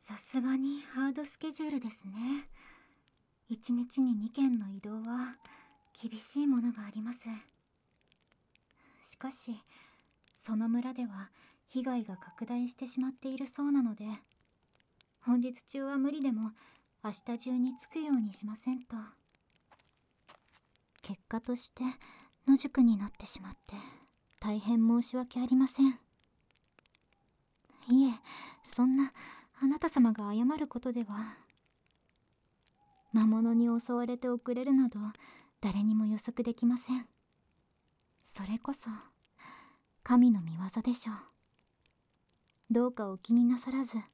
さすがにハードスケジュールですね。1日に2件の移動は厳しいものがあります。しかし、その村では被害が拡大してしまっているそうなので、本日中は無理でも明日中に着くようにしませんと。結果として野宿になってしまって大変申し訳ありません。いえ、そんなあなた様が謝ることでは。魔物に襲われて遅れるなど誰にも予測できません。それこそ神の御業でしょう。どうかお気になさらず。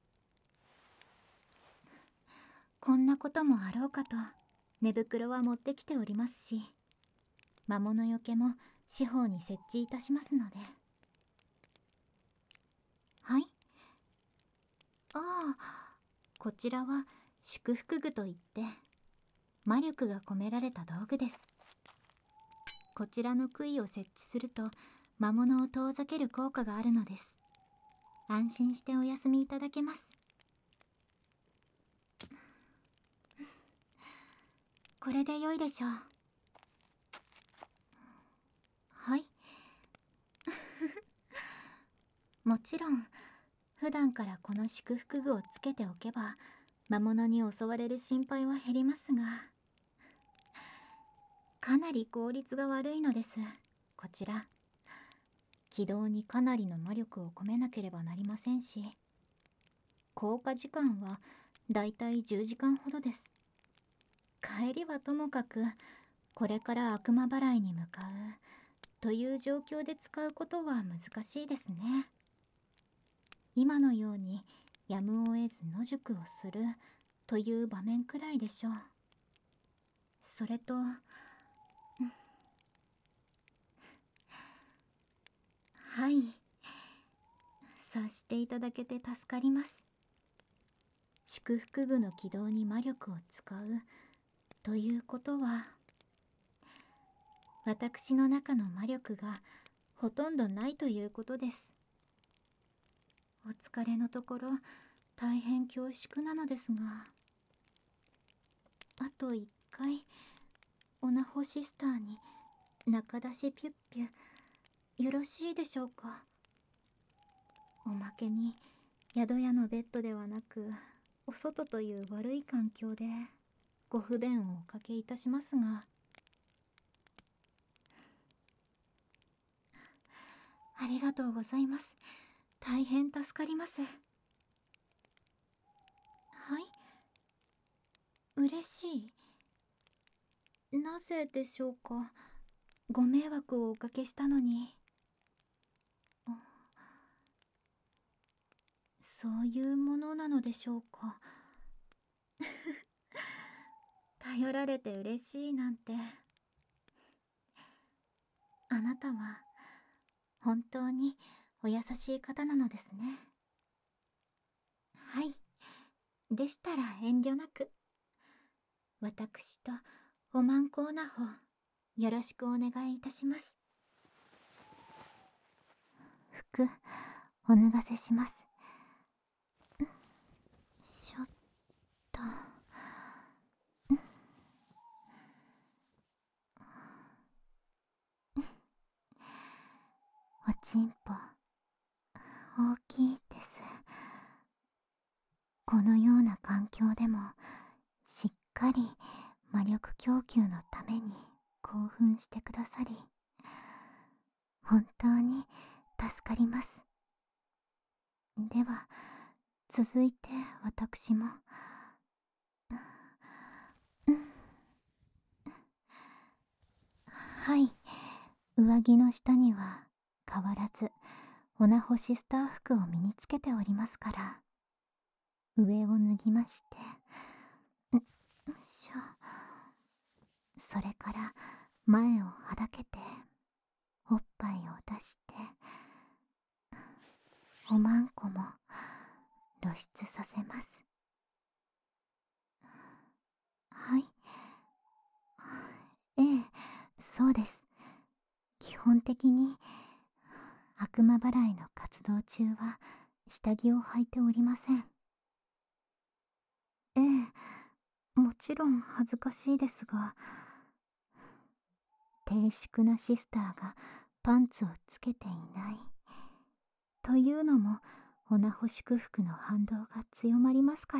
こんなこともあろうかと寝袋は持ってきておりますし、魔物よけも四方に設置いたしますので。はい。ああ、こちらは祝福具といって魔力が込められた道具です。こちらの杭を設置すると魔物を遠ざける効果があるのです。安心してお休みいただけます。これで良いでしょう。はい。もちろん普段からこの祝福具をつけておけば魔物に襲われる心配は減りますが、かなり効率が悪いのです。こちら起動にかなりの魔力を込めなければなりませんし、効果時間はだいたい10時間ほどです。帰りはともかくこれから悪魔払いに向かうという状況で使うことは難しいですね。今のようにやむを得ず野宿をするという場面くらいでしょう。それと、はい、察していただけて助かります。祝福具の起動に魔力を使うということは、私の中の魔力がほとんどないということです。お疲れのところ大変恐縮なのですが、あと1回オナホシスターに中出しピュッピュよろしいでしょうか。おまけに宿屋のベッドではなくお外という悪い環境でご不便をおかけいたしますが。ありがとうございます。大変助かります。はい、嬉しい。なぜでしょうか。ご迷惑をおかけしたのに。そういうものなのでしょうか。頼られて嬉しいなんて。あなたは本当にお優しい方なのですね。はい。でしたら遠慮なく。私とおまんこうな方、よろしくお願いいたします。服、お脱がせします。ちょっと。おちんぽ、大きいです。このような環境でも、しっかり魔力供給のために興奮してくださり、本当に助かります。では、続いて私も。はい。上着の下には変わらずオナホシスター服を身につけておりますから、上を脱ぎまして、よいしょ。それから前をはだけておっぱいを出して、おまんこも露出させます。はい。ええ、そうです。基本的に悪魔払いの活動中は下着を履いておりません。 もちろん恥ずかしいですが、低粛なシスターがパンツをつけていないというのもオナホ祝福の反動が強まりますから。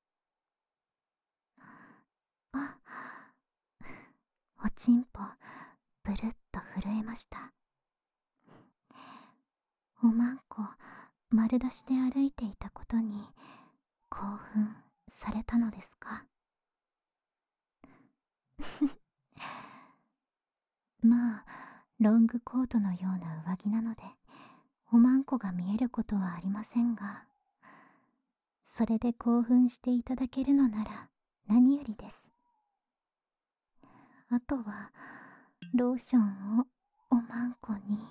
あ、おちんぽブルッと震えました。おまんこ丸出しで歩いていたことに興奮されたのですか？まあロングコートのような上着なのでおまんこが見えることはありませんが、それで興奮していただけるのなら何よりです。あとはローションをおまんこに、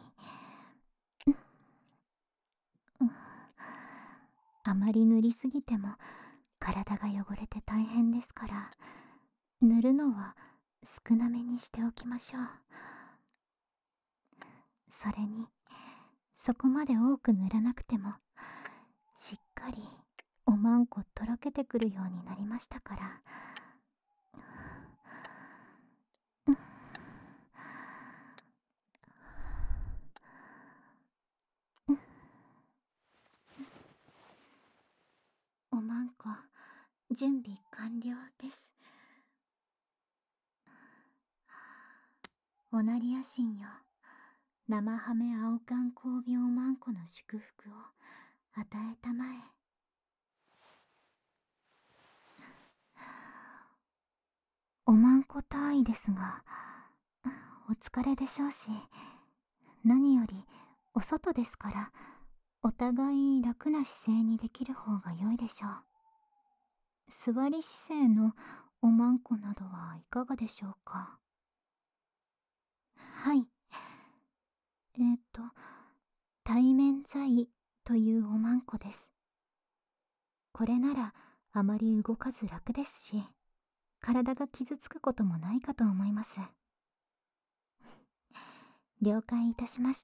あまり塗りすぎても体が汚れて大変ですから、塗るのは少なめにしておきましょう。それにそこまで多く塗らなくてもしっかりおまんことろけてくるようになりましたから。おまんこ準備完了です。おなりやしんよ、生ハメ青缶交尾おまんこの祝福を与えたまえ。おまんこ大尉ですが、お疲れでしょうし、何よりお外ですからお互い楽な姿勢にできる方が良いでしょう。座り姿勢のおまんこなどはいかがでしょうか？はい。対面座位というおまんこです。これならあまり動かず楽ですし、体が傷つくこともないかと思います。了解いたしました。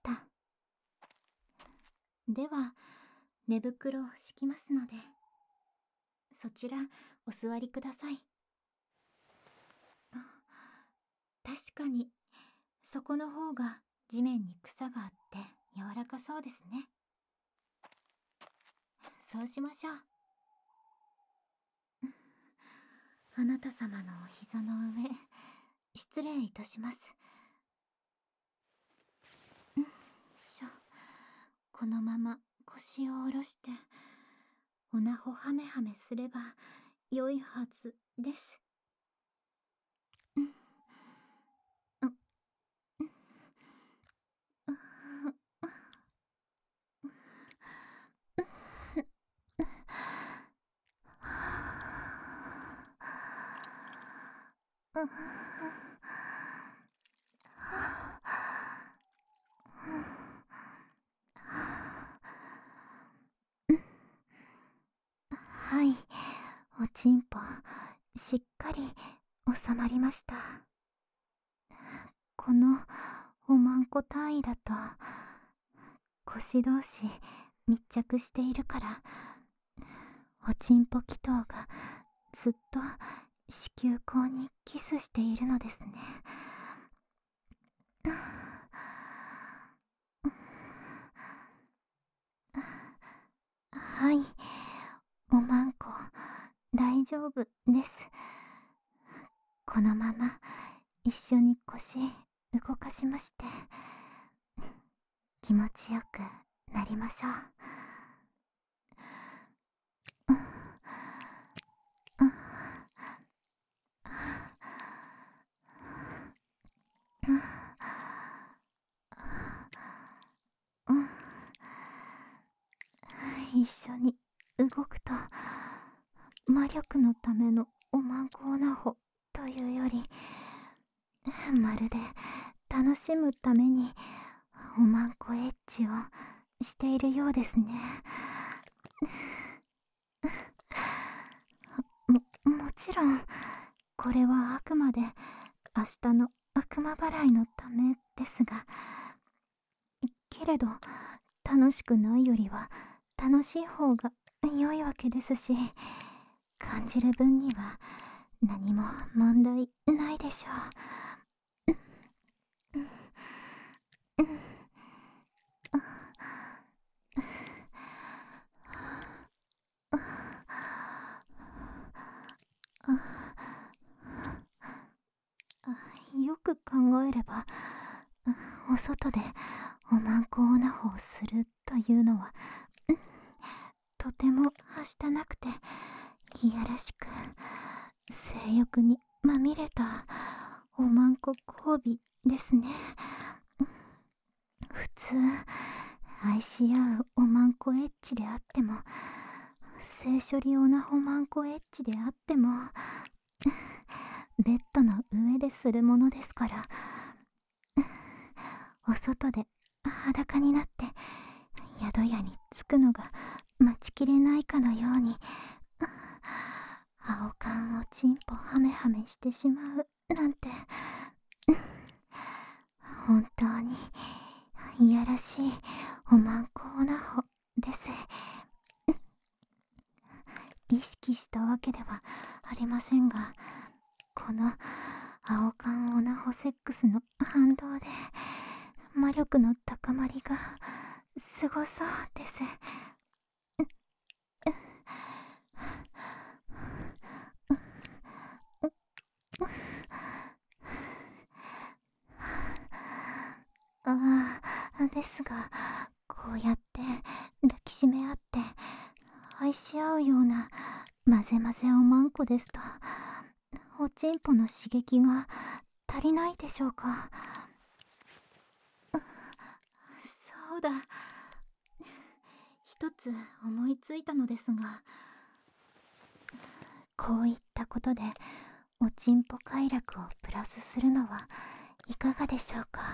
では寝袋を敷きますので、そちらお座りください。確かにそこの方が地面に草があって柔らかそうですね。そうしましょう。あなた様のお膝の上、失礼いたします。このまま腰を下ろしておなほハメハメすれば良いはずです。はい、おちんぽしっかり収まりました。このおまんこ単位だと腰同士密着しているから、おちんぽ祈祷がずっと子宮口にキスしているのですね。はい、おまんこ大丈夫です。このまま一緒に腰動かしまして気持ちよくなりましょう。一緒に動くと魔力のためのおまんこおなほというより、まるで楽しむためにおまんこエッチをしているようですね。もちろんこれはあくまで明日の悪魔払いのためですが、けれど楽しくないよりは楽しい方が良いわけですし、感じる分には何も問題ないでしょう。よく考えれば、お外でおまんこオナホをするというのは、とてもはしたなくていやらしく、性欲にまみれたおまんこ交尾ですね。普通愛し合うおまんこエッチであっても、性処理オナホマンコエッチであっても、ベッドの上でするものですから、お外で裸になって宿屋に着くのが待ちきれないかのように、青缶をチンポハメハメしてしまうなんて、本当にいやらしいおまんこオナホです。意識したわけではありませんが、この青缶オナホセックスの反動で魔力の高まりがすごそうです。ですが、こうやって抱きしめ合って愛し合うような混ぜ混ぜおまんこですと、おちんぽの刺激が足りないでしょうか。そうだ、一つ思いついたのですが、こういったことでおちんぽ快楽をプラスするのはいかがでしょうか。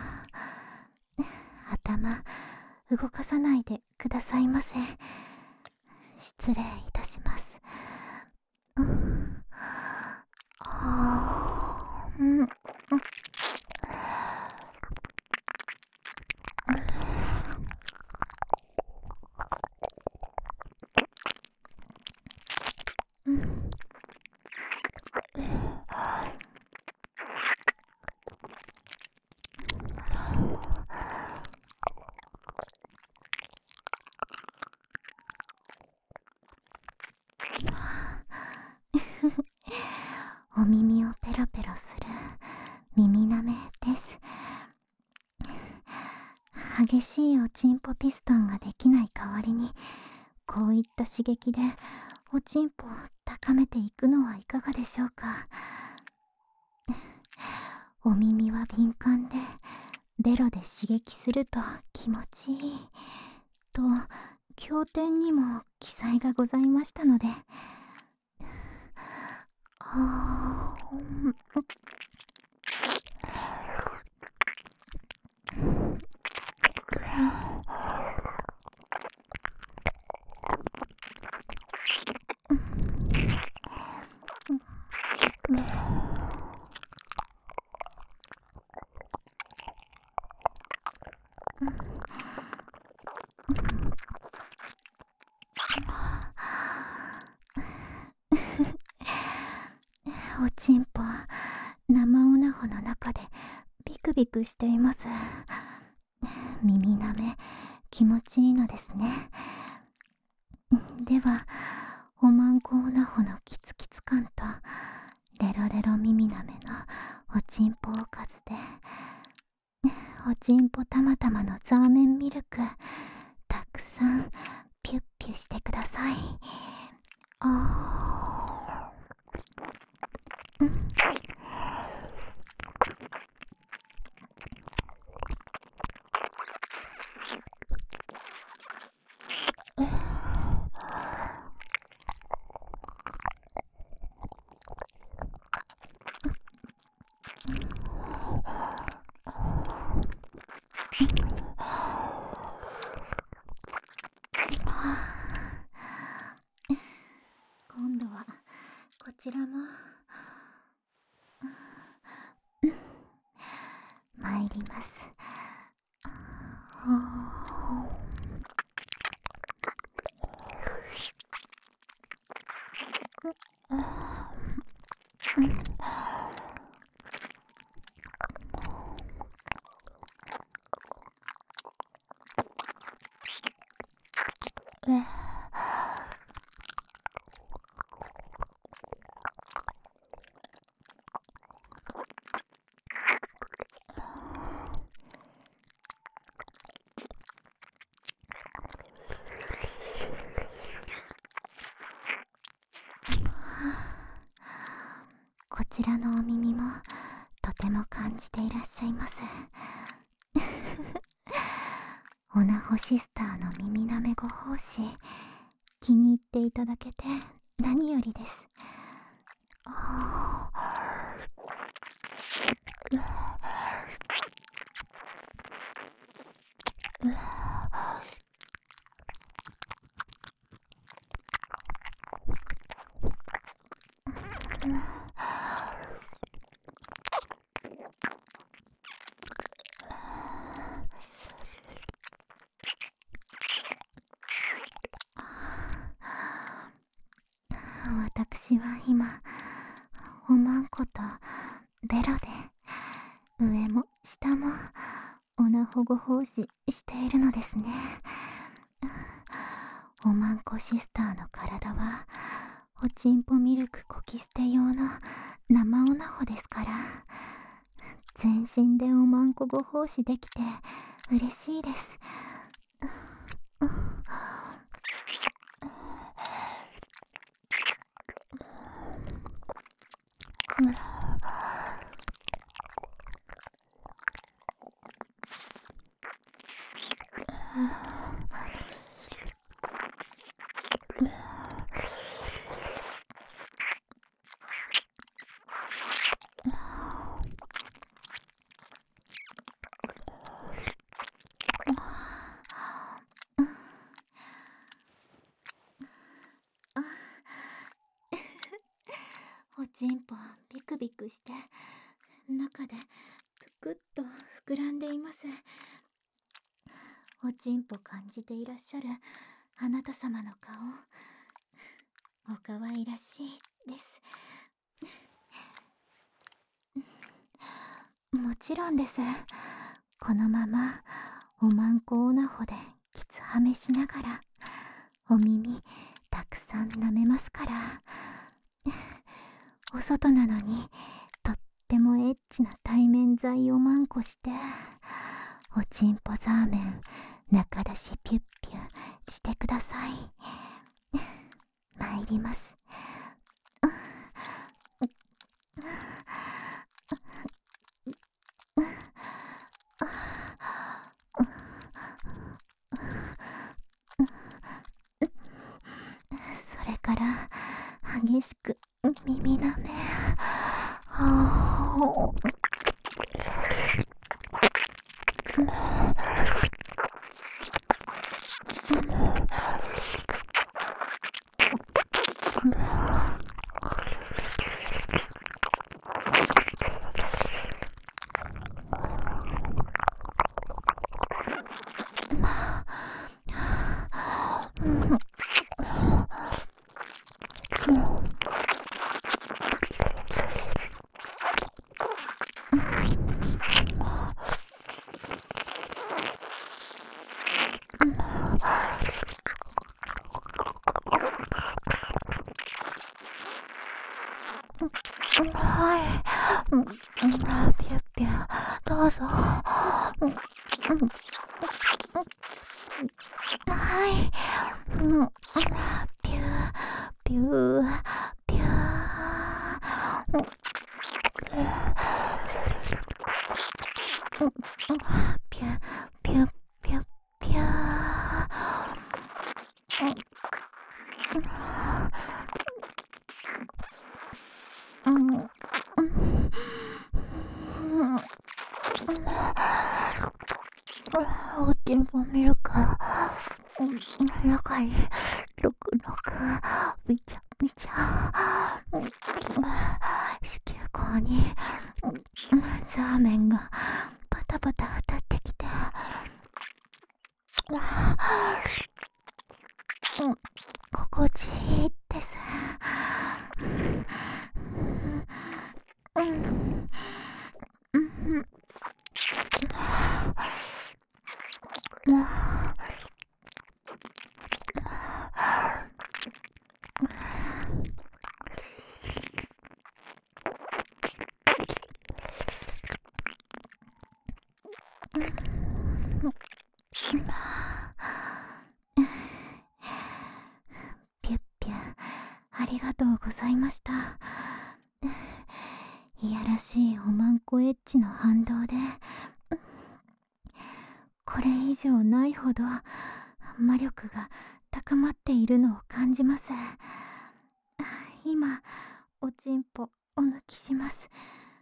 頭動かさないでくださいませ。失礼いたします。お耳をペロペロする耳なめです。激しいおちんぽピストンができない代わりに、こういった刺激でおちんぽを高めていくのはいかがでしょうか。お耳は敏感で、ベロで刺激すると気持ちいいと経典にも記載がございましたので、おちんぽ生オナホの中でビクビクしています。耳なめ気持ちいいのですね。ではおまんこオナホのキツキツ感とレロレロ耳なめのおちんぽおかずで、おちんぽたまたまのザーメンミルクたくさんピュッピュしてください。今度はこちらも参ります。 こちらのお耳もとても感じていらっしゃいます。オナホシスターの耳なめご奉仕、気に入っていただけて何よりです。私は今、おまんことベロで上も下もオナホご奉仕しているのですね。おまんこシスターの体はおちんぽミルクこき捨て用の生オナホですから、全身でおまんこご奉仕できて嬉しいです。おちんぽビクビクして中でぷくっと膨らんでいます。おちんぽ感じていらっしゃるあなた様の顔、おかわいらしいです。もちろんです。このままおまんこオナホできつはめしながらお耳たくさん舐めますから。お外なのにとってもエッチな対面剤をまんこして、おちんぽザーメン中出しピュッピュしてください。参ります。それから激しく耳なめ。はい。ピュッピュ、どうぞ。はい。ピュー、ピュー、ピュー。ピュ、ピュ、ピュ、ピュおちんぽミルク、中にぬくぬく、びちゃびちゃ、子宮口にザーメンがパタパタ当たってきて、心地いいです。 ありがとうございました。いやらしいおまんこエッジの反動で、これ以上ないほど魔力が高まっているのを感じます。今、おちんぽお抜きします。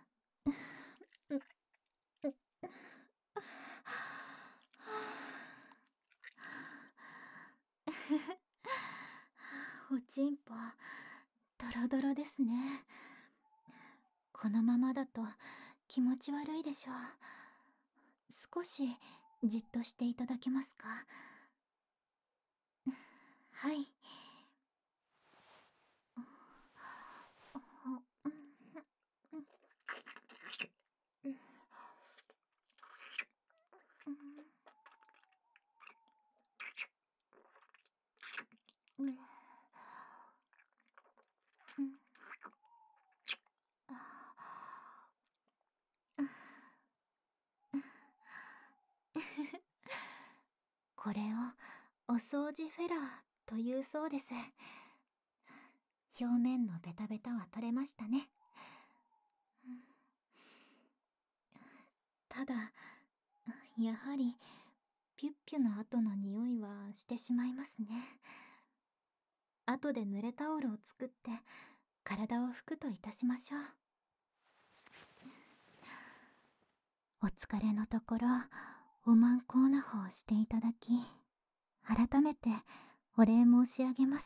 おちんぽドロドロですね。このままだと気持ち悪いでしょう。少しじっとしていただけますか？はい。これをお掃除フェラーというそうです。表面のベタベタは取れましたね。ただ、やはりピュッピュの後の匂いはしてしまいますね。後で濡れタオルを作って体を拭くといたしましょう。お疲れのところ、おまんこうな方をしていただき、改めてお礼申し上げます。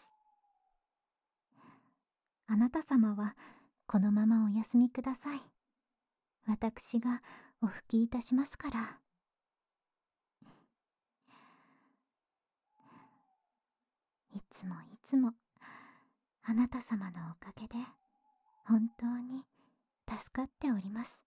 あなた様はこのままお休みください。私がお拭きいたしますから。いつもいつもあなた様のおかげで本当に助かっております。